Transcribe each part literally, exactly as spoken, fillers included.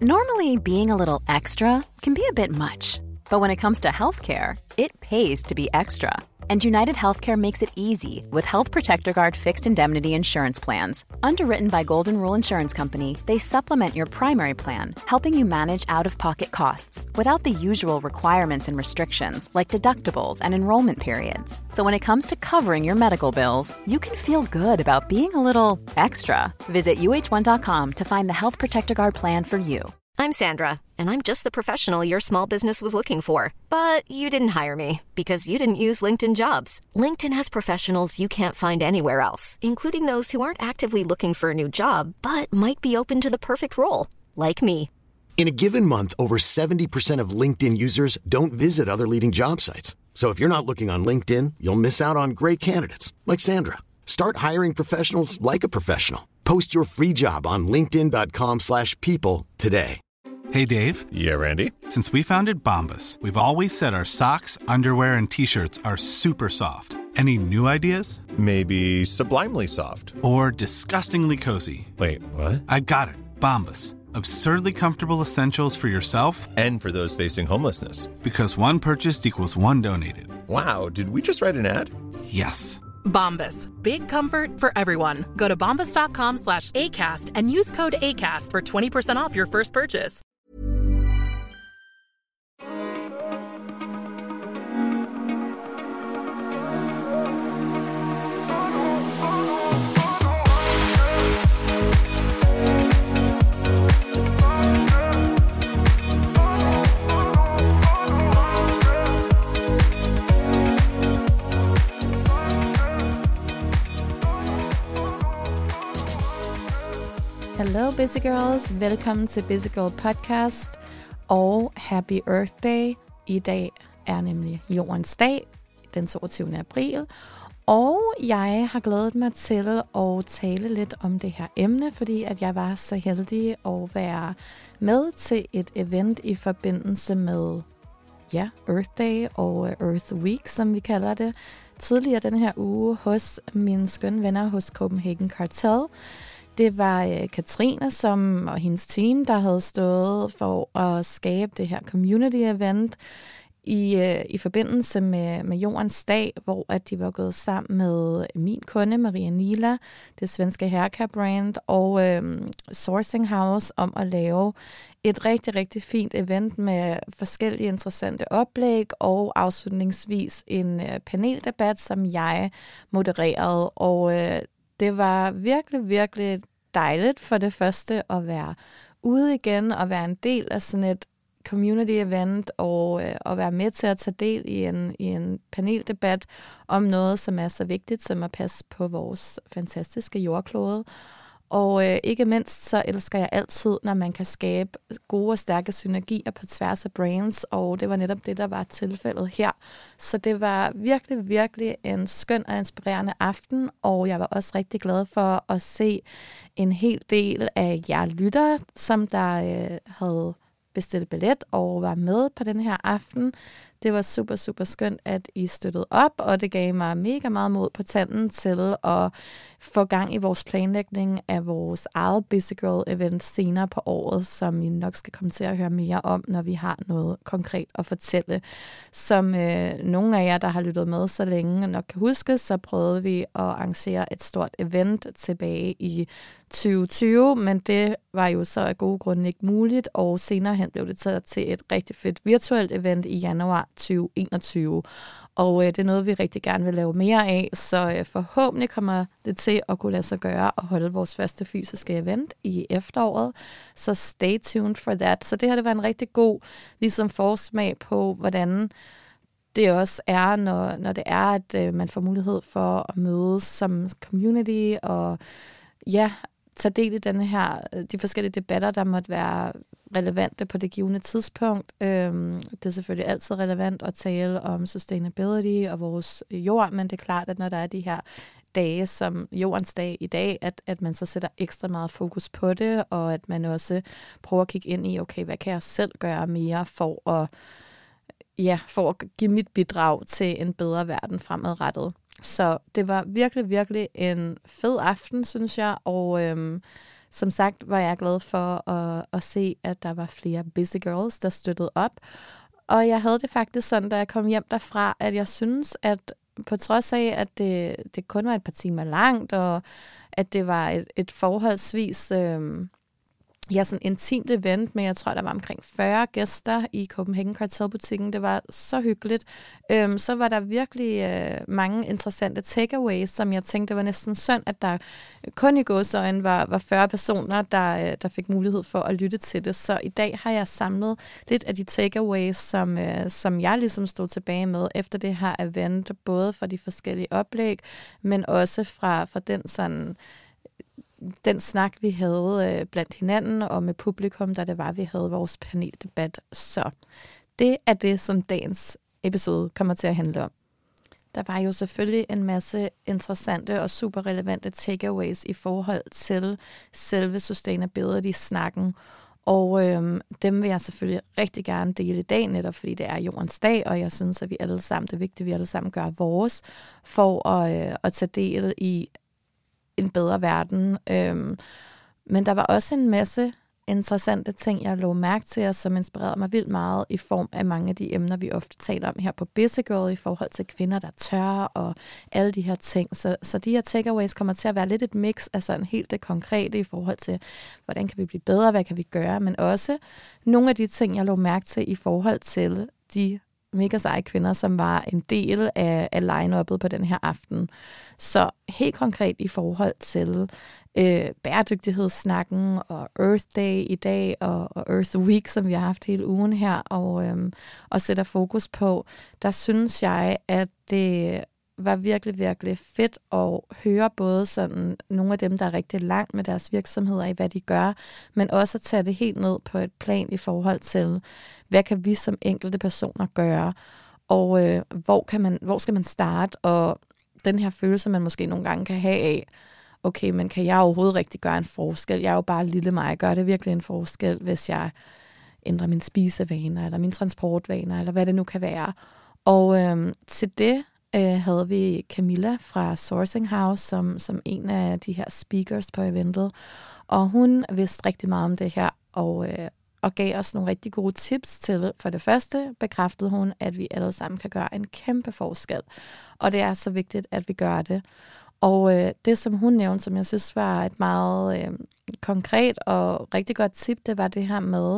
Normally, being a little extra can be a bit much, but when it comes to healthcare, it pays to be extra. And United Healthcare makes it easy with Health Protector Guard fixed indemnity insurance plans. Underwritten by Golden Rule Insurance Company, they supplement your primary plan, helping you manage out-of-pocket costs without the usual requirements and restrictions like deductibles and enrollment periods. So when it comes to covering your medical bills, you can feel good about being a little extra. Visit U H one dot com to find the Health Protector Guard plan for you. I'm Sandra, and I'm just the professional your small business was looking for. But you didn't hire me because you didn't use LinkedIn Jobs. LinkedIn has professionals you can't find anywhere else, including those who aren't actively looking for a new job, but might be open to the perfect role, like me. In a given month, over seventy percent of LinkedIn users don't visit other leading job sites. So if you're not looking on LinkedIn, you'll miss out on great candidates, like Sandra. Start hiring professionals like a professional. Post your free job on linkedin dot com slash people today. Hey, Dave. Yeah, Randy. Since we founded Bombas, we've always said our socks, underwear, and T-shirts are super soft. Any new ideas? Maybe sublimely soft. Or disgustingly cozy. Wait, what? I got it. Bombas. Absurdly comfortable essentials for yourself and for those facing homelessness. Because one purchased equals one donated. Wow, did we just write an ad? Yes. Bombas. Big comfort for everyone. Go to bombas.com slash ACAST and use code ACAST for twenty percent off your first purchase. Hello Busy Girls, velkommen til Busy Girl Podcast og Happy Earth Day. I dag er nemlig Jordens dag, den toogtyvende april, og jeg har glædet mig til at tale lidt om det her emne, fordi at jeg var så heldig at være med til et event i forbindelse med ja, Earth Day og Earth Week, som vi kalder det, tidligere den her uge hos mine skønne venner hos Copenhagen Cartel. Det var øh, Katrine som, og hendes team, der havde stået for at skabe det her community event i, øh, i forbindelse med, med Jordens dag, hvor at de var gået sammen med min kunde, Maria Nila, det svenske haircare-brand, og øh, Sourcing House om at lave et rigtig, rigtig fint event med forskellige interessante oplæg, og afslutningsvis en øh, paneldebat, som jeg modererede, og øh, det var virkelig, virkelig dejligt for det første at være ude igen og være en del af sådan et community event og øh, at være med til at tage del i en, i en paneldebat om noget, som er så vigtigt som at passe på vores fantastiske jordklode. Og øh, ikke mindst så elsker jeg altid, når man kan skabe gode og stærke synergier på tværs af brands, og det var netop det, der var tilfældet her. Så det var virkelig, virkelig en skøn og inspirerende aften, og jeg var også rigtig glad for at se en hel del af jer lyttere, som der øh, havde bestilt billet og var med på den her aften. Det var super, super skønt, at I støttede op, og det gav mig mega meget mod på tanden til at få gang i vores planlægning af vores eget Busy Girl event senere på året, som I nok skal komme til at høre mere om, når vi har noget konkret at fortælle. Som øh, nogle af jer, der har lyttet med så længe nok kan huske, så prøvede vi at arrangere et stort event tilbage i tyve tyve, men det var jo så af gode grunde ikke muligt, og senere hen blev det taget til et rigtig fedt virtuelt event i januar tyve enogtyve. Og øh, det er noget, vi rigtig gerne vil lave mere af, så øh, forhåbentlig kommer det til at kunne lade sig gøre at holde vores første fysiske event i efteråret. Så stay tuned for that. Så det her det var en rigtig god ligesom forsmag på, hvordan det også er, når, når det er, at øh, man får mulighed for at mødes som community og ja, tage del i denne her, de forskellige debatter, der måtte være relevante på det givne tidspunkt. Øhm, det er selvfølgelig altid relevant at tale om sustainability og vores jord, men det er klart, at når der er de her dage som Jordens dag i dag, at, at man så sætter ekstra meget fokus på det, og at man også prøver at kigge ind i, okay, hvad kan jeg selv gøre mere for at, ja, for at give mit bidrag til en bedre verden fremadrettet. Så det var virkelig, virkelig en fed aften, synes jeg, og øhm, som sagt var jeg glad for at, at se, at der var flere busy girls, der støttede op. Og jeg havde det faktisk sådan, da jeg kom hjem derfra, at jeg synes, at på trods af, at det, det kun var et par timer langt, og at det var et, et forholdsvis øh, ja, sådan intimt event, men jeg tror, der var omkring fyrre gæster i Copenhagen Cartel-butikken. Det var så hyggeligt. Øhm, så var der virkelig øh, mange interessante takeaways, som jeg tænkte, det var næsten synd, at der kun i gåseøjne var, var fyrre personer, der, øh, der fik mulighed for at lytte til det. Så i dag har jeg samlet lidt af de takeaways, som, øh, som jeg ligesom stod tilbage med efter det her event, både fra de forskellige oplæg, men også fra, fra den sådan... den snak, vi havde øh, blandt hinanden og med publikum, da det var, vi havde vores paneldebat. Så det er det, som dagens episode kommer til at handle om. Der var jo selvfølgelig en masse interessante og super relevante takeaways i forhold til selve sustainability-snakken. Og øhm, dem vil jeg selvfølgelig rigtig gerne dele i dag, netop fordi det er jordens dag, og jeg synes, at vi alle sammen, det er vigtigt, at vi alle sammen gør vores for at, øh, at tage del i en bedre verden. Øhm, men der var også en masse interessante ting, jeg lå mærke til, og som inspirerede mig vildt meget i form af mange af de emner, vi ofte taler om her på Busy Girl, i forhold til kvinder, der tør, og alle de her ting. Så, så de her takeaways kommer til at være lidt et mix af sådan helt det konkrete i forhold til, hvordan kan vi blive bedre, hvad kan vi gøre, men også nogle af de ting, jeg lå mærke til i forhold til de mega seje kvinder, som var en del af, af line-uppet på den her aften. Så helt konkret i forhold til øh, bæredygtighedssnakken og Earth Day i dag, og, og Earth Week, som vi har haft hele ugen her, og, øhm, og sætter fokus på, der synes jeg, at det var virkelig, virkelig fedt at høre både sådan nogle af dem, der er rigtig langt med deres virksomheder i, hvad de gør, men også at tage det helt ned på et plan i forhold til, hvad kan vi som enkelte personer gøre, og øh, hvor, kan man, hvor skal man starte, og den her følelse, man måske nogle gange kan have af, okay, men kan jeg overhovedet rigtig gøre en forskel? Jeg er jo bare lille mig, gør det virkelig en forskel, hvis jeg ændrer mine spisevaner, eller mine transportvaner, eller hvad det nu kan være. Og øh, til det, Øh, havde vi Camilla fra Sourcing House som, som en af de her speakers på eventet. Og hun vidste rigtig meget om det her, og, øh, og gav os nogle rigtig gode tips til. For det første bekræftede hun, at vi alle sammen kan gøre en kæmpe forskel. Og det er så vigtigt, at vi gør det. Og øh, det, som hun nævnte, som jeg synes var et meget øh, konkret og rigtig godt tip, det var det her med,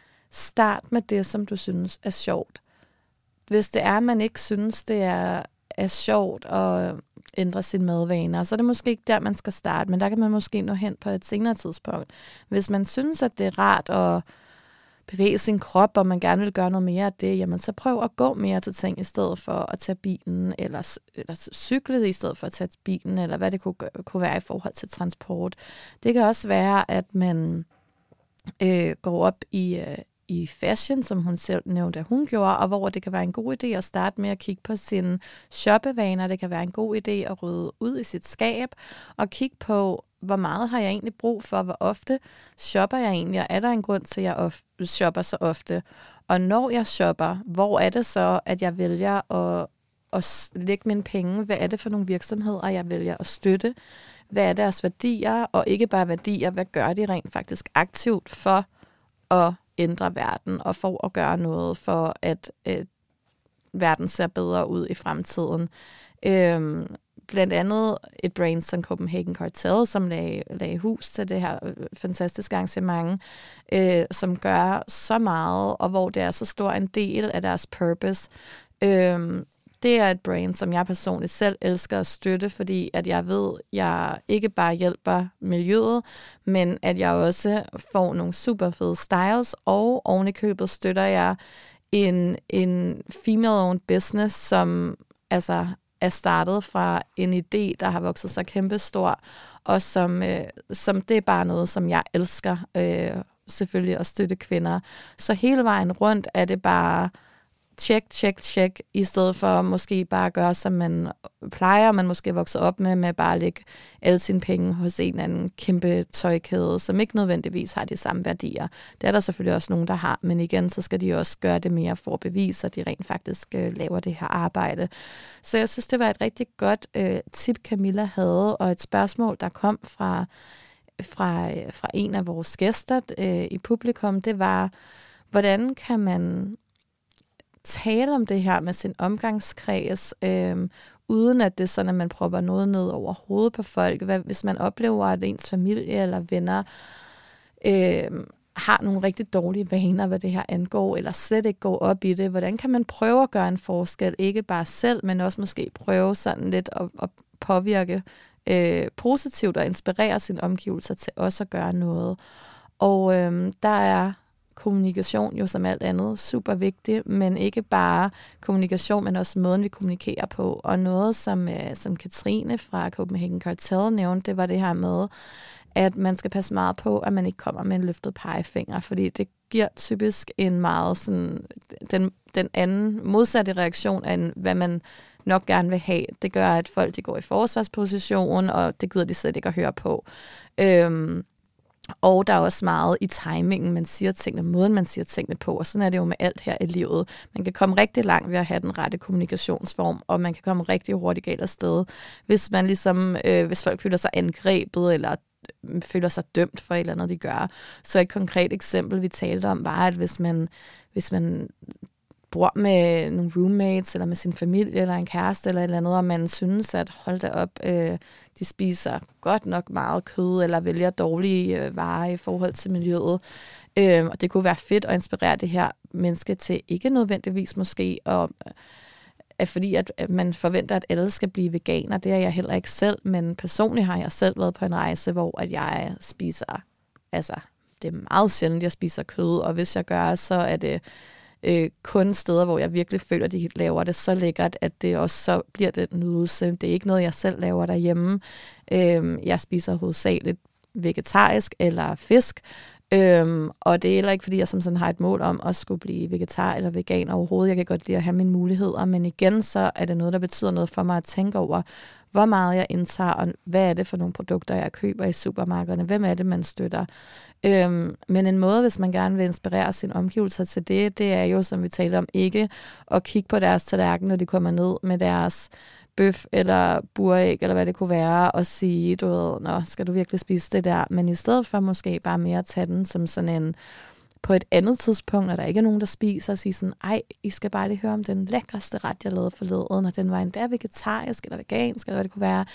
start med det, som du synes er sjovt. Hvis det er, at man ikke synes, det er, er sjovt at ændre sine madvaner, så er det måske ikke der, man skal starte, men der kan man måske nå hen på et senere tidspunkt. Hvis man synes, at det er rart at bevæge sin krop, og man gerne vil gøre noget mere af det, jamen så prøv at gå mere til ting, i stedet for at tage bilen, eller, eller cykle i stedet for at tage bilen, eller hvad det kunne, kunne være i forhold til transport. Det kan også være, at man øh, går op i... Øh, i fashion, som hun selv nævnte, at hun gjorde, og hvor det kan være en god idé at starte med at kigge på sine shoppevaner. Det kan være en god idé at rydde ud i sit skab, og kigge på, hvor meget har jeg egentlig brug for, hvor ofte shopper jeg egentlig, og er der en grund til, at jeg of- shopper så ofte? Og når jeg shopper, hvor er det så, at jeg vælger at, at lægge mine penge? Hvad er det for nogle virksomheder, jeg vælger at støtte? Hvad er deres værdier? Og ikke bare værdier, hvad gør de rent faktisk aktivt for at ændre verden, og for at gøre noget for, at øh, verden ser bedre ud i fremtiden. Øhm, blandt andet et brand som Copenhagen Cartel, som lagde, lagde hus til det her fantastiske arrangement, øh, som gør så meget, og hvor det er så stor en del af deres purpose. Øhm, det er et brand, som jeg personligt selv elsker at støtte, fordi at jeg ved, at jeg ikke bare hjælper miljøet, men at jeg også får nogle super fede styles, og oven i købet støtter jeg en, en female-owned business, som altså er startet fra en idé, der har vokset sig kæmpestor, og som, øh, som det er bare noget, som jeg elsker, øh, selvfølgelig at støtte kvinder. Så hele vejen rundt er det bare tjek, tjek, tjek, i stedet for måske bare at gøre, som man plejer, man måske vokser op med, med bare at lægge alle sine penge hos en eller anden kæmpe tøjkæde, som ikke nødvendigvis har de samme værdier. Det er der selvfølgelig også nogen, der har, men igen, så skal de også gøre det mere for at bevise, at de rent faktisk øh, laver det her arbejde. Så jeg synes, det var et rigtig godt øh, tip, Camilla havde, og et spørgsmål, der kom fra fra, fra en af vores gæster øh, i publikum, det var, hvordan kan man tale om det her med sin omgangskreds, øh, uden at det er sådan, at man propper noget ned over hovedet på folk. Hvad, hvis man oplever, at ens familie eller venner øh, har nogle rigtig dårlige vaner, hvad det her angår, eller slet ikke går op i det, hvordan kan man prøve at gøre en forskel? Ikke bare selv, men også måske prøve sådan lidt at, at påvirke øh, positivt og inspirere sine omgivelser til også at gøre noget. Og øh, der er kommunikation jo som alt andet super vigtigt, men ikke bare kommunikation, men også måden, vi kommunikerer på. Og noget, som, øh, som Katrine fra Copenhagen Cartel nævnte, det var det her med, at man skal passe meget på, at man ikke kommer med en løftet pegefinger, fordi det giver typisk en meget sådan, den, den anden modsatte reaktion af, hvad man nok gerne vil have. Det gør, at folk de går i forsvarsposition, og det gider de slet ikke at høre på. Øhm, Og der er også meget i timingen, man siger tingene, måden man siger tingene på, og sådan er det jo med alt her i livet. Man kan komme rigtig langt ved at have den rette kommunikationsform, og man kan komme rigtig hurtigt galt afsted, hvis man ligesom, øh, hvis folk føler sig angrebet, eller føler sig dømt for et eller andet, de gør. Så et konkret eksempel, vi talte om, var, at hvis man, hvis man bor med nogle roommates, eller med sin familie, eller en kæreste, eller et eller andet, og man synes, at hold da op, øh, de spiser godt nok meget kød, eller vælger dårlige øh, varer i forhold til miljøet. Øh, og det kunne være fedt at inspirere det her menneske til ikke nødvendigvis måske, og øh, fordi at, at man forventer, at alle skal blive veganer. Det er jeg heller ikke selv, men personligt har jeg selv været på en rejse, hvor at jeg spiser, altså det er meget sjældent, jeg spiser kød, og hvis jeg gør, så er det Øh, kun steder, hvor jeg virkelig føler, at de laver det så lækkert, at det også så bliver det en nydelse. Det er ikke noget, jeg selv laver derhjemme. Øh, jeg spiser hovedsageligt vegetarisk eller fisk, øh, og det er heller ikke, fordi jeg som sådan har et mål om at skulle blive vegetar eller vegan overhovedet. Jeg kan godt lide at have mine muligheder, men igen, så er det noget, der betyder noget for mig at tænke over, hvor meget jeg indtager, og hvad er det for nogle produkter, jeg køber i supermarkederne, hvem er det, man støtter. Øhm, men en måde, hvis man gerne vil inspirere sine omgivelser til det, det er jo, som vi talte om, ikke at kigge på deres tallerken, når de kommer ned med deres bøf eller buræg, eller hvad det kunne være, og sige, du ved, nå, skal du virkelig spise det der? Men i stedet for måske bare mere at tage den som sådan en, på et andet tidspunkt, når der ikke er nogen, der spiser, og sige sådan, ej, I skal bare lige høre om den lækreste ret, jeg lavede forleden, og den var endda vegetarisk, eller vegansk, eller hvad det kunne være.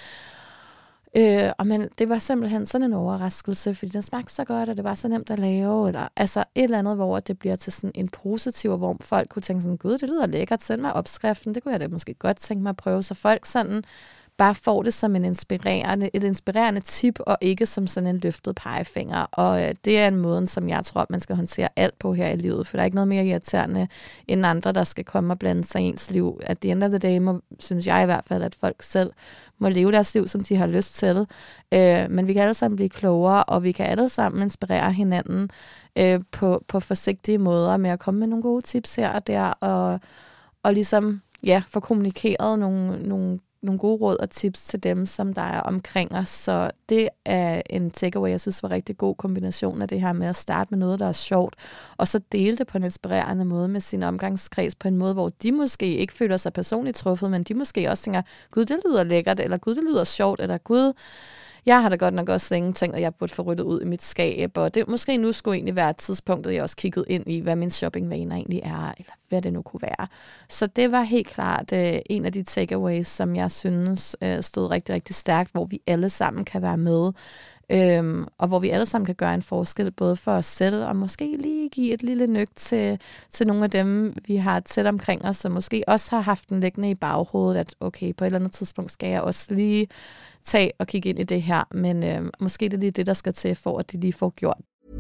Øh, og men det var simpelthen sådan en overraskelse, fordi den smagte så godt, og det var så nemt at lave, eller altså et eller andet, hvor det bliver til sådan en positiv, hvor folk kunne tænke sådan, gud, det lyder lækkert, send mig opskriften, det kunne jeg da måske godt tænke mig at prøve, så folk sådan bare får det som en inspirerende, et inspirerende tip, og ikke som sådan en løftet pegefinger. Og øh, det er en måde, som jeg tror, man skal håndtere alt på her i livet, for der er ikke noget mere irriterende end andre, der skal komme og blande sig i ens liv. At the end of the day, må, synes jeg i hvert fald, at folk selv må leve deres liv, som de har lyst til. Øh, men vi kan alle sammen blive klogere, og vi kan alle sammen inspirere hinanden øh, på, på forsigtige måder med at komme med nogle gode tips her og der, og, og ligesom ja, få kommunikeret nogle, nogle nogle gode råd og tips til dem, som der er omkring os. Så det er en takeaway, jeg synes var en rigtig god kombination af det her med at starte med noget, der er sjovt, og så dele det på en inspirerende måde med sin omgangskreds, på en måde, hvor de måske ikke føler sig personligt truffet, men de måske også tænker, gud, det lyder lækkert, eller gud, det lyder sjovt, eller gud, jeg har da godt nok også længe tænkt, at jeg burde få ryddet ud i mit skab, og det måske nu skulle egentlig være tidspunktet, jeg også kiggede ind i, hvad min shoppingvaner egentlig er, eller hvad det nu kunne være. Så det var helt klart øh, en af de takeaways, som jeg synes øh, stod rigtig, rigtig stærkt, hvor vi alle sammen kan være med, øhm, og hvor vi alle sammen kan gøre en forskel, både for os selv, og måske lige give et lille nyk til, til nogle af dem, vi har tæt omkring os, som måske også har haft den liggende i baghovedet, at okay, på et eller andet tidspunkt skal jeg også lige tage og kigge ind i det her, men øh, måske det er lige det, der skal til, for at de lige får gjort.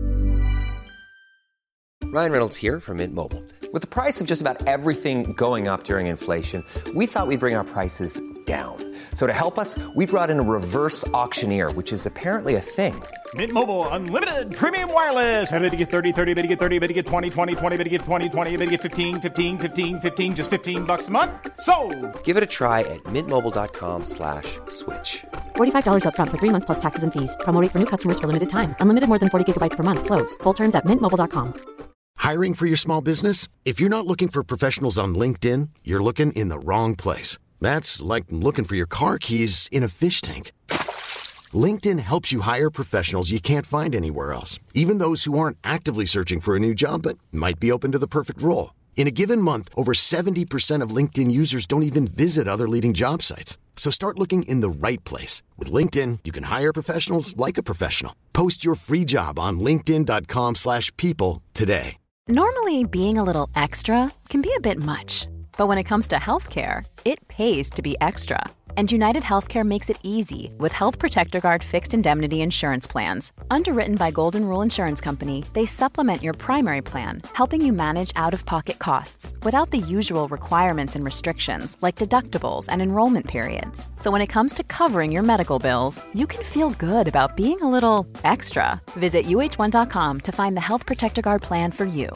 Ryan Reynolds here from Mint Mobile. With the price of just about everything going up during inflation, we thought we'd bring our prices down. So to help us, we brought in a reverse auctioneer, which is apparently a thing. Mint Mobile Unlimited Premium Wireless. How to get thirty, thirty, how to get thirty, how to get twenty, twenty, twenty, how to get twenty, twenty, how to get fifteen, fifteen, fifteen, fifteen, just fifteen bucks a month? Sold! Give it a try at mintmobile.com slash switch. forty-five dollars up front for three months plus taxes and fees. Promo rate for new customers for limited time. Unlimited more than forty gigabytes per month. Slows full terms at mint mobile dot com. Hiring for your small business? If you're not looking for professionals on LinkedIn, you're looking in the wrong place. That's like looking for your car keys in a fish tank. LinkedIn helps you hire professionals you can't find anywhere else, even those who aren't actively searching for a new job but might be open to the perfect role. In a given month, over seventy percent of LinkedIn users don't even visit other leading job sites. So start looking in the right place. With LinkedIn, you can hire professionals like a professional. Post your free job on linkedin dot com slash people today. Normally, being a little extra can be a bit much. But when it comes to healthcare, it pays to be extra. And United Healthcare makes it easy with Health Protector Guard fixed indemnity insurance plans. Underwritten by Golden Rule Insurance Company, they supplement your primary plan, helping you manage out-of-pocket costs without the usual requirements and restrictions like deductibles and enrollment periods. So when it comes to covering your medical bills, you can feel good about being a little extra. Visit U H one dot com to find the Health Protector Guard plan for you.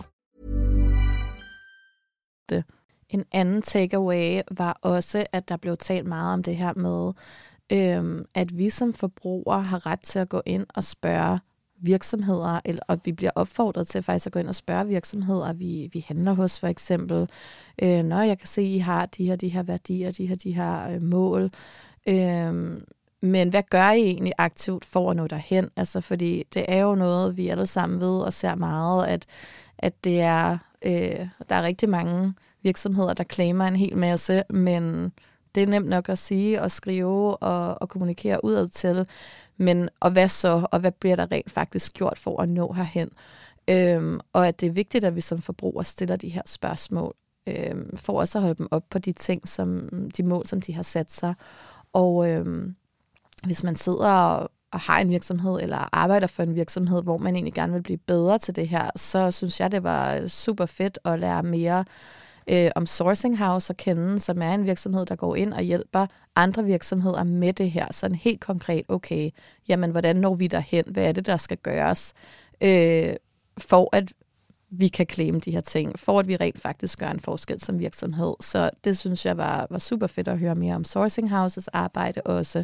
Det. En anden takeaway var også, at der blev talt meget om det her med, øhm, at vi som forbrugere har ret til at gå ind og spørge virksomheder, eller at vi bliver opfordret til faktisk at gå ind og spørge virksomheder, vi, vi handler hos for eksempel. Øh, når jeg kan se, at I har de her, de her værdier, de her, de her øh, mål. Øh, men hvad gør I egentlig aktivt for at nå derhen? Altså, fordi det er jo noget, vi alle sammen ved og ser meget, at, at det er, øh, der er rigtig mange virksomheder, der claimer en hel masse, men det er nemt nok at sige og skrive og, og kommunikere udad til. Men og hvad så? Og hvad bliver der rent faktisk gjort for at nå herhen? Øhm, og at det er vigtigt, at vi som forbrugere stiller de her spørgsmål, øhm, for også at holde dem op på de ting, som de mål, som de har sat sig. Og øhm, hvis man sidder og og har en virksomhed, eller arbejder for en virksomhed, hvor man egentlig gerne vil blive bedre til det her, så synes jeg, det var super fedt at lære mere øh, om Sourcing House at kende, som er en virksomhed, der går ind og hjælper andre virksomheder med det her. Sådan helt konkret, okay, jamen hvordan når vi derhen? Hvad er det, der skal gøres? Øh, for at vi kan claim de her ting, for at vi rent faktisk gør en forskel som virksomhed. Så det synes jeg var, var super fedt at høre mere om Sourcing Houses arbejde også.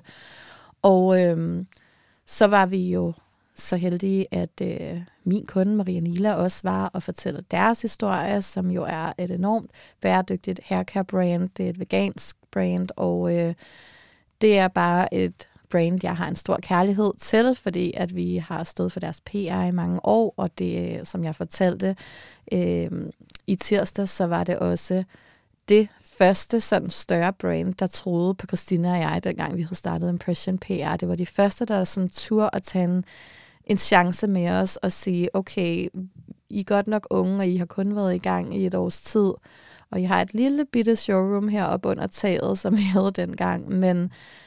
Og øhm, så var vi jo så heldige, at øh, min kunde Maria Nila også var og fortælle deres historie, som jo er et enormt bæredygtigt haircare brand. Det er et vegansk brand, og øh, det er bare et brand, jeg har en stor kærlighed til, fordi at vi har stået for deres P R i mange år, og det, som jeg fortalte øh, i tirsdag, så var det også det første sådan større brand, der troede på Christina og jeg, dengang vi havde startet Impression P R. Det var de første, der sådan turde at tage en, en chance med os og sige, okay, I er godt nok unge, og I har kun været i gang i et års tid, og I har et lille bitte showroom heroppe under taget, som vi havde dengang, men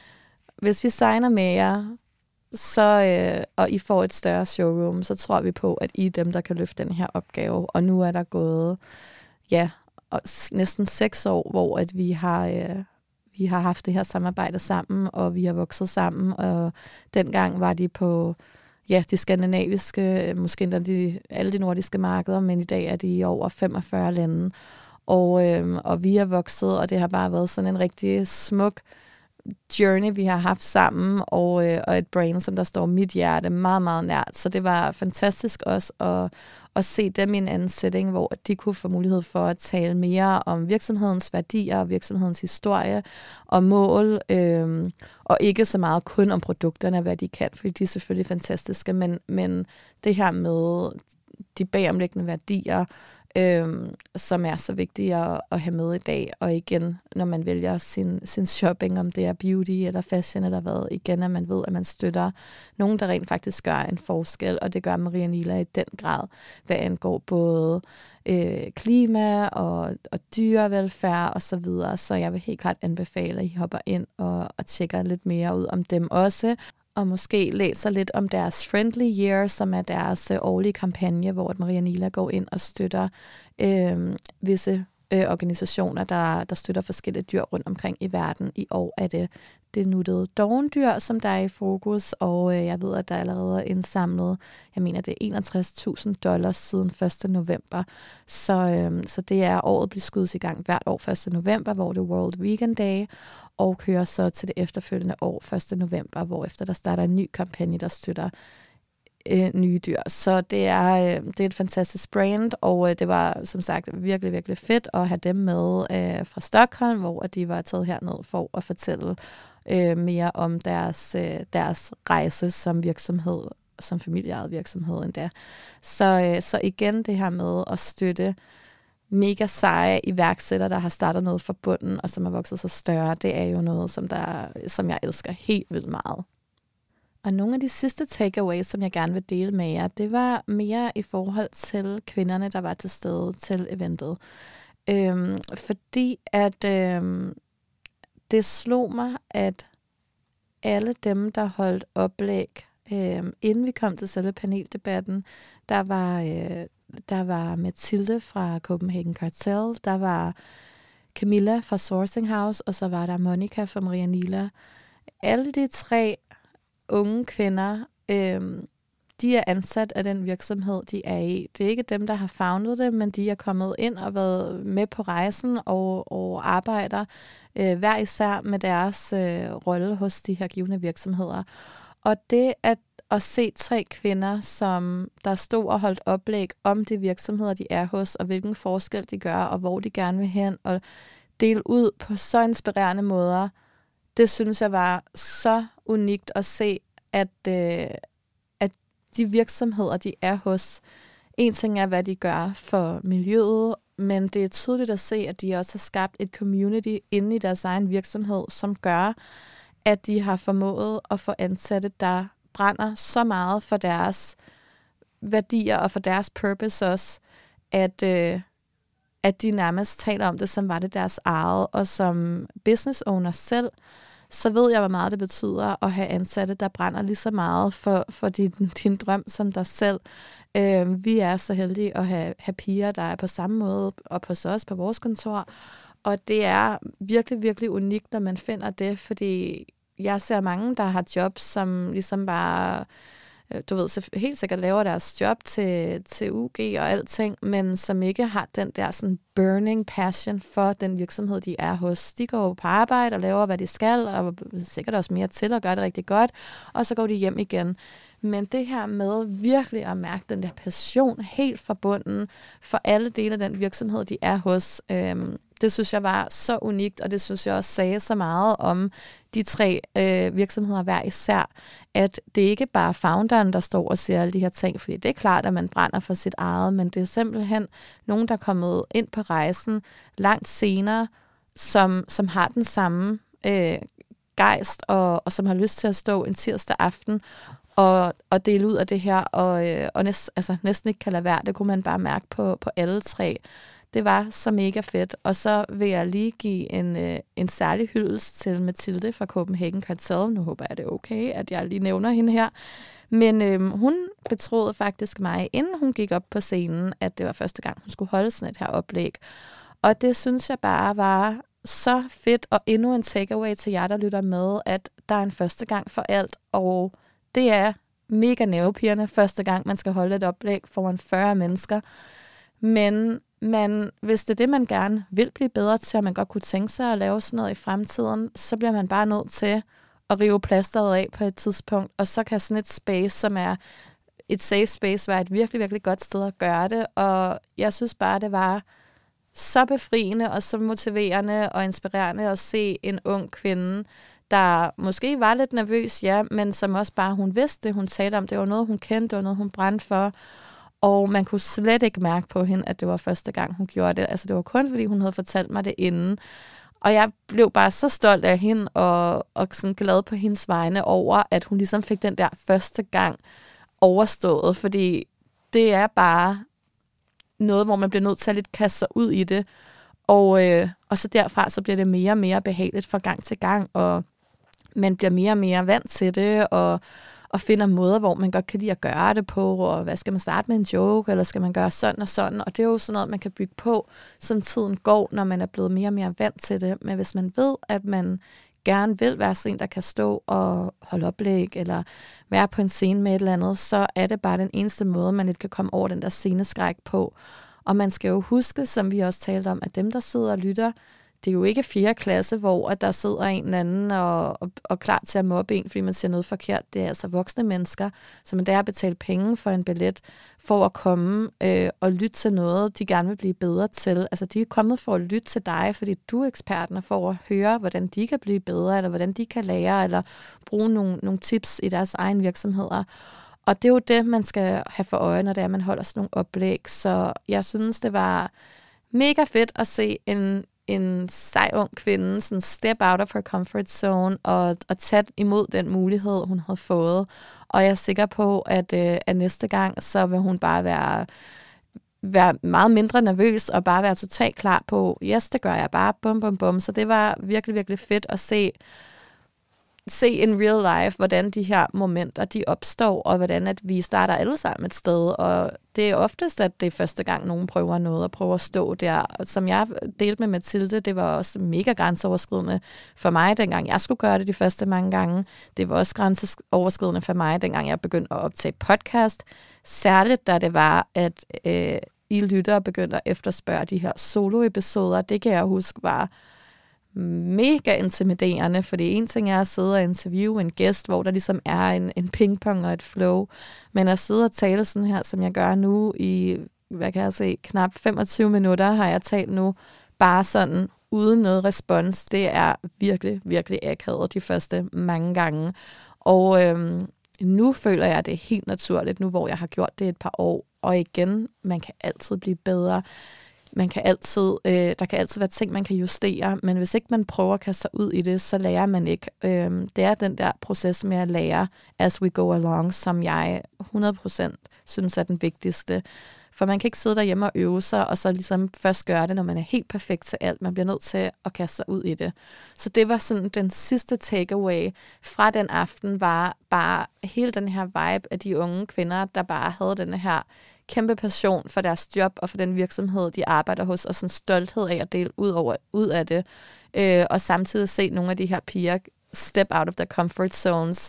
hvis vi signer med jer, så, øh, og I får et større showroom, så tror vi på, at I er dem, der kan løfte den her opgave. Og nu er der gået ja, næsten seks år, hvor at vi har, øh, vi har haft det her samarbejde sammen, og vi har vokset sammen. Og dengang var de på ja, de skandinaviske, måske endda de, alle de nordiske markeder, men i dag er de i over femogfyrre lande. Og, øh, og vi er vokset, og det har bare været sådan en rigtig smuk journey, vi har haft sammen, og, øh, og et brand, som der står mit hjerte meget, meget nært. Så det var fantastisk også at, at se dem i en anden setting, hvor de kunne få mulighed for at tale mere om virksomhedens værdier, virksomhedens historie og mål, øh, og ikke så meget kun om produkterne, hvad de kan, fordi de er selvfølgelig fantastiske, men, men det her med de bagomliggende værdier, Øhm, som er så vigtige at, at have med i dag. Og igen, når man vælger sin, sin shopping, om det er beauty eller fashion eller hvad, igen, at man ved, at man støtter nogen, der rent faktisk gør en forskel, og det gør Maria Nila i den grad, hvad angår både øh, klima og, og dyrevelfærd og så videre. Så jeg vil helt klart anbefale, at I hopper ind og, og tjekker lidt mere ud om dem også. Og måske læser lidt om deres Friendly Year, som er deres øh, årlige kampagne, hvor Maria Nila går ind og støtter øh, visse øh, organisationer, der, der støtter forskellige dyr rundt omkring i verden. I år er det det nuttede dovendyr, som der er i fokus, og øh, jeg ved, at der allerede er indsamlet, jeg mener, det er enogtres tusind dollars siden første november. Så, øh, så det er året bliver skudt i gang hvert år første november, hvor det er World Vegan Day, og kører så til det efterfølgende år første november, hvor efter der starter en ny kampagne, der støtter øh, nye dyr. Så det er, øh, det er et fantastisk brand, og øh, det var som sagt virkelig, virkelig fedt at have dem med øh, fra Stockholm, hvor de var taget herned for at fortælle øh, mere om deres, øh, deres rejse som virksomhed, som familieejet virksomhed endda. Så, øh, så igen det her med at støtte mega seje iværksættere, der har startet noget fra bunden, og som har vokset sig større, det er jo noget, som, der, som jeg elsker helt vildt meget. Og nogle af de sidste takeaways, som jeg gerne vil dele med jer, det var mere i forhold til kvinderne, der var til stede til eventet. Øhm, fordi at øhm, det slog mig, at alle dem, der holdt oplæg, øhm, inden vi kom til selve paneldebatten, der var, øh, der var Mathilde fra Copenhagen Cartel, der var Camilla fra Sourcing House, og så var der Monica fra Maria Nila. Alle de tre unge kvinder, øhm, de er ansat af den virksomhed, de er i. Det er ikke dem, der har foundet det, men de er kommet ind og været med på rejsen og, og arbejder øh, hver især med deres øh, rolle hos de her givne virksomheder. Og det at, at se tre kvinder, som der stod og holdt oplæg om de virksomheder, de er hos, og hvilken forskel de gør, og hvor de gerne vil hen, og dele ud på så inspirerende måder, det synes jeg var så unikt at se, at, øh, at de virksomheder, de er hos, en ting er, hvad de gør for miljøet, men det er tydeligt at se, at de også har skabt et community inde i deres egen virksomhed, som gør, at de har formået at få ansatte, der brænder så meget for deres værdier og for deres purpose også, at, øh, at de nærmest taler om det, som var det deres eget, og som business owner selv, så ved jeg, hvor meget det betyder at have ansatte, der brænder lige så meget for, for din, din drøm som dig selv. Øh, vi er så heldige at have, have piger, der er på samme måde og på os på vores kontor. Og det er virkelig, virkelig unikt, når man finder det, fordi jeg ser mange, der har jobs, som ligesom bare, du ved, helt sikkert laver deres job til, til U G og alting, men som ikke har den der sådan burning passion for den virksomhed, de er hos. De går på arbejde og laver, hvad de skal, og sikkert også mere til og gør det rigtig godt, og så går de hjem igen. Men det her med virkelig at mærke den der passion helt fra bunden for alle dele af den virksomhed, de er hos, øhm, det synes jeg var så unikt, og det synes jeg også sagde så meget om de tre øh, virksomheder hver især, at det ikke bare er founderen, der står og siger alle de her ting, fordi det er klart, at man brænder for sit eget, men det er simpelthen nogen, der er kommet ind på rejsen langt senere, som, som har den samme øh, gejst, og, og som har lyst til at stå en tirsdag aften og, og dele ud af det her, og, øh, og næst, altså, næsten ikke kan lade være. Det kunne man bare mærke på, på alle tre. Det var så mega fedt. Og så vil jeg lige give en, øh, en særlig hyldest til Mathilde fra Copenhagen Cartel. Nu håber jeg, det er okay, at jeg lige nævner hende her. Men øh, hun betroede faktisk mig, inden hun gik op på scenen, at det var første gang, hun skulle holde sådan et her oplæg. Og det synes jeg bare var så fedt, og endnu en takeaway til jer, der lytter med, at der er en første gang for alt, og det er mega nervepirrende første gang, man skal holde et oplæg foran fyrre mennesker. Men man, hvis det er det, man gerne vil blive bedre til, og man godt kunne tænke sig at lave sådan noget i fremtiden, så bliver man bare nødt til at rive plasteret af på et tidspunkt, og så kan sådan et space, som er et safe space, være et virkelig, virkelig godt sted at gøre det. Og jeg synes bare, det var så befriende og så motiverende og inspirerende at se en ung kvinde, der måske var lidt nervøs, ja, men som også bare, hun vidste det, hun talte om, det var noget, hun kendte, det var noget, hun brændte for, og man kunne slet ikke mærke på hende, at det var første gang, hun gjorde det. Altså, det var kun, fordi hun havde fortalt mig det inden. Og jeg blev bare så stolt af hende, og, og sådan glad på hendes vegne over, at hun ligesom fik den der første gang overstået, fordi det er bare noget, hvor man bliver nødt til at lidt kaste sig ud i det, og, øh, og så derfra, så bliver det mere og mere behageligt fra gang til gang, og man bliver mere og mere vant til det, og, og finder måder, hvor man godt kan lide at gøre det på, og hvad skal man starte med en joke, eller skal man gøre sådan og sådan, og det er jo sådan noget, man kan bygge på, som tiden går, når man er blevet mere og mere vant til det, men hvis man ved, at man gerne vil være sådan en, der kan stå og holde oplæg, eller være på en scene med et eller andet, så er det bare den eneste måde, man ikke kan komme over den der sceneskræk på. Og man skal jo huske, som vi også talte om, at dem, der sidder og lytter, det er jo ikke fjerde klasse, hvor at der sidder en eller anden og, og, og klar til at mobbe en, fordi man siger noget forkert. Det er altså voksne mennesker, som der har betalt penge for en billet, for at komme øh, og lytte til noget, de gerne vil blive bedre til. Altså, de er kommet for at lytte til dig, fordi du er eksperten, for at høre, hvordan de kan blive bedre, eller hvordan de kan lære, eller bruge nogle, nogle tips i deres egen virksomheder. Og det er jo det, man skal have for øje, når det er, man holder sådan nogle oplæg. Så jeg synes, det var mega fedt at se en en sej ung kvinde sådan step out of her comfort zone og, og tage imod den mulighed, hun havde fået. Og jeg er sikker på, at, øh, at næste gang, så vil hun bare være, være meget mindre nervøs og bare være totalt klar på, yes, det gør jeg bare, bum, bum, bum. Så det var virkelig, virkelig fedt at se, se in real life, hvordan de her momenter, de opstår, og hvordan at vi starter alle sammen et sted. Og det er oftest, at det er første gang, nogen prøver noget, og prøver at stå der. Som jeg delte med Mathilde, det var også mega grænseoverskridende for mig, dengang jeg skulle gøre det de første mange gange. Det var også grænseoverskridende for mig, dengang jeg begyndte at optage podcast. Særligt, da det var, at øh, I lyttere begyndte at efterspørge de her solo-episoder. Det kan jeg huske var mega intimiderende, fordi en ting er at sidde og interviewe en gæst, hvor der ligesom er en, en pingpong og et flow, men at sidde og tale sådan her, som jeg gør nu i, hvad kan jeg se, knap femogtyve minutter har jeg talt nu, bare sådan uden noget respons. Det er virkelig, virkelig akavet de første mange gange. Og øhm, nu føler jeg, det er helt naturligt, nu hvor jeg har gjort det et par år, og igen, man kan altid blive bedre. Man kan altid, øh, der kan altid være ting, man kan justere, men hvis ikke man prøver at kaste sig ud i det, så lærer man ikke. Øh, det er den der proces med at lære as we go along, som jeg hundrede procent synes er den vigtigste. For man kan ikke sidde derhjemme og øve sig, og så ligesom først gøre det, når man er helt perfekt til alt. Man bliver nødt til at kaste sig ud i det. Så det var sådan den sidste takeaway fra den aften, var bare hele den her vibe af de unge kvinder, der bare havde den her kæmpe passion for deres job og for den virksomhed, de arbejder hos, og sådan stolthed af at dele ud, over, ud af det. Øh, og samtidig se nogle af de her piger step out of their comfort zones,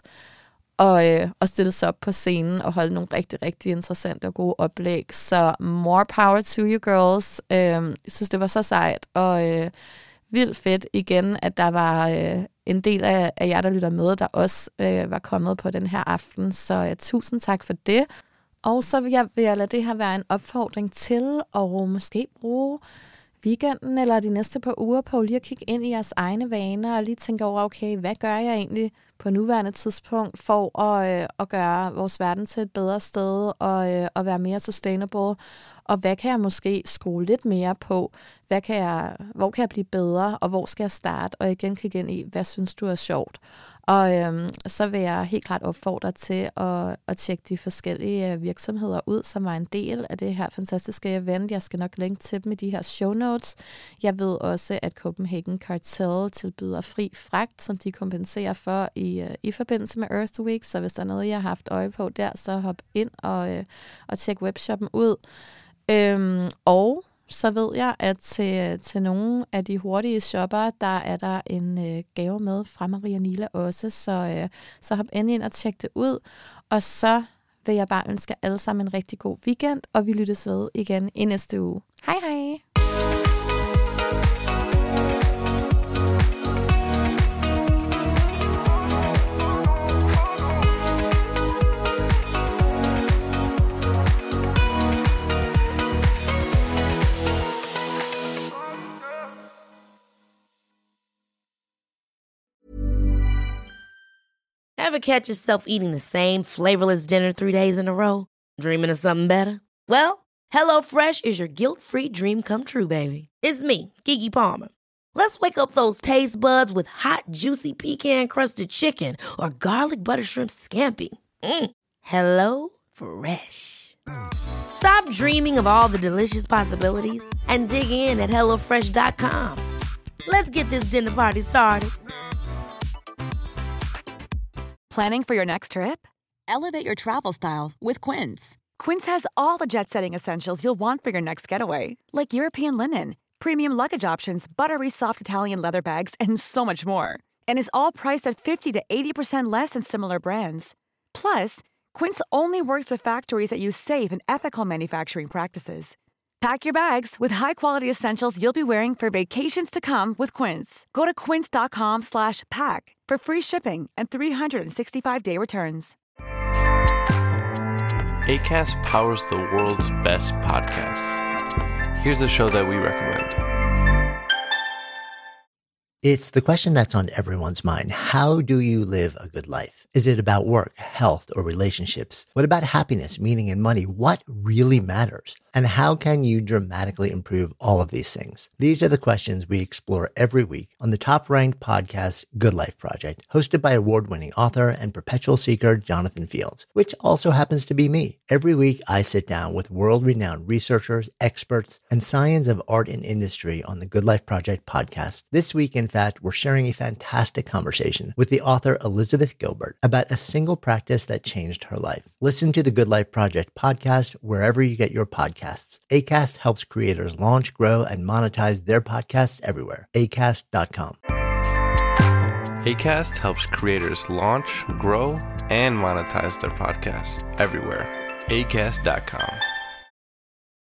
og, øh, og stille sig op på scenen og holde nogle rigtig, rigtig interessante og gode oplæg. Så more power to you girls. Øh, jeg synes, det var så sejt, og øh, vildt fedt igen, at der var øh, en del af, af jer, der lytter med, der også øh, var kommet på den her aften. Så øh, tusind tak for det. Og så vil jeg, vil jeg lade det her være en opfordring til at måske bruge weekenden eller de næste par uger på lige at kigge ind i jeres egne vaner og lige tænke over, okay, hvad gør jeg egentlig på nuværende tidspunkt for at, øh, at gøre vores verden til et bedre sted og øh, at være mere sustainable, og hvad kan jeg måske skrue lidt mere på, hvad kan jeg, hvor kan jeg blive bedre, og hvor skal jeg starte, og igen kigge ind i, hvad synes du er sjovt. Og øhm, så vil jeg helt klart opfordre til at, at tjekke de forskellige virksomheder ud, som var en del af det her fantastiske event. Jeg skal nok linke til dem i de her show notes. Jeg ved også, at Copenhagen Cartel tilbyder fri fragt, som de kompenserer for i, i forbindelse med Earth Week. Så hvis der er noget, jeg har haft øje på der, så hop ind og, øh, og tjek webshoppen ud. Øhm, og så ved jeg, at til, til nogle af de hurtige shopper, der er der en øh, gave med fra Maria Nila også, så, øh, så hop endelig ind og tjek det ud. Og så vil jeg bare ønske alle sammen en rigtig god weekend, og vi lyttes ved igen i næste uge. Hej hej! Ever catch yourself eating the same flavorless dinner three days in a row? Dreaming of something better? Well, HelloFresh is your guilt-free dream come true, baby. It's me, Keke Palmer. Let's wake up those taste buds with hot, juicy pecan-crusted chicken or garlic butter shrimp scampi. Mm. Hello Fresh. Stop dreaming of all the delicious possibilities and dig in at hello fresh dot com. Let's get this dinner party started. Planning for your next trip? Elevate your travel style with Quince. Quince has all the jet-setting essentials you'll want for your next getaway, like European linen, premium luggage options, buttery soft Italian leather bags, and so much more. And is all priced at fifty to eighty percent less than similar brands. Plus, Quince only works with factories that use safe and ethical manufacturing practices. Pack your bags with high-quality essentials you'll be wearing for vacations to come with Quince. Go to quince.com slash pack for free shipping and three sixty-five day returns. Acast powers the world's best podcasts. Here's a show that we recommend. It's the question that's on everyone's mind. How do you live a good life? Is it about work, health, or relationships? What about happiness, meaning, and money? What really matters? And how can you dramatically improve all of these things? These are the questions we explore every week on the top-ranked podcast, Good Life Project, hosted by award-winning author and perpetual seeker Jonathan Fields, which also happens to be me. Every week, I sit down with world-renowned researchers, experts, and science of art and industry on the Good Life Project podcast. This week, in fact, we're sharing a fantastic conversation with the author Elizabeth Gilbert about a single practice that changed her life. Listen to the Good Life Project podcast wherever you get your podcasts. Acast helps creators launch, grow, and monetize their podcasts everywhere. acast dot com. Acast helps creators launch, grow, and monetize their podcasts everywhere. acast dot com.